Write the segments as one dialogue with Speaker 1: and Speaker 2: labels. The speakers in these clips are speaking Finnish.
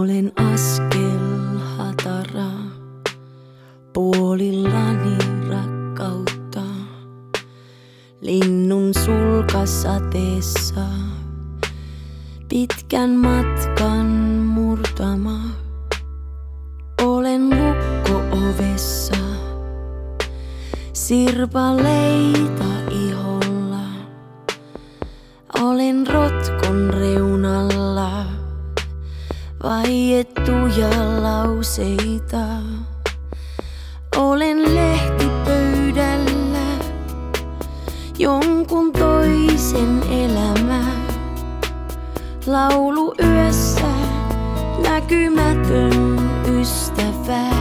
Speaker 1: Olen askel hatara, puolillani rakkautta. Linnun sulkasateessa, pitkän matkan murtama. Olen lukko-ovessa, sirpaleita iholla. Olen rotkon reunalla, vaiettuja lauseita. Olen lehtipöydällä, jonkun toisen elämä. Laulu yössä, näkymätön ystävä.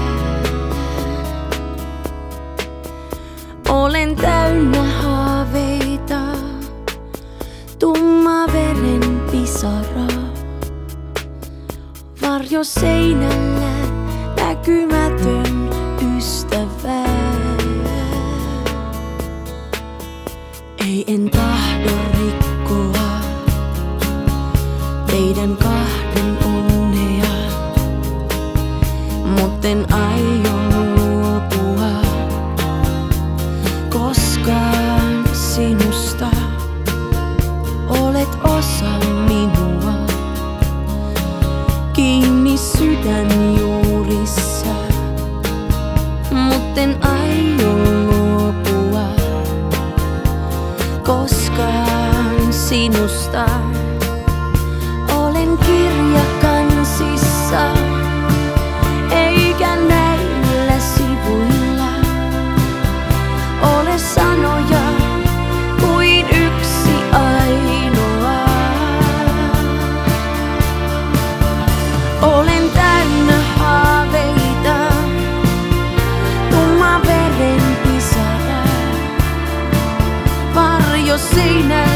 Speaker 1: Olen täynnä haaveita, tumma veren pisara. Varjo seinällä, näkymätön ystävä. Ei, en tahdo rikkoa teidän kahden onnea, mutten aio luopua koskaan sinusta. Olet osa minua, kiinni sydänjuurissa, mutten aio luopua koskaan sinusta. Olen kirja kansissa, eikä näillä sivuilla ole sanoja kuin yksi ainoa. Olen täynnä haaveita, tumma veren pisara. Varjo seinällä,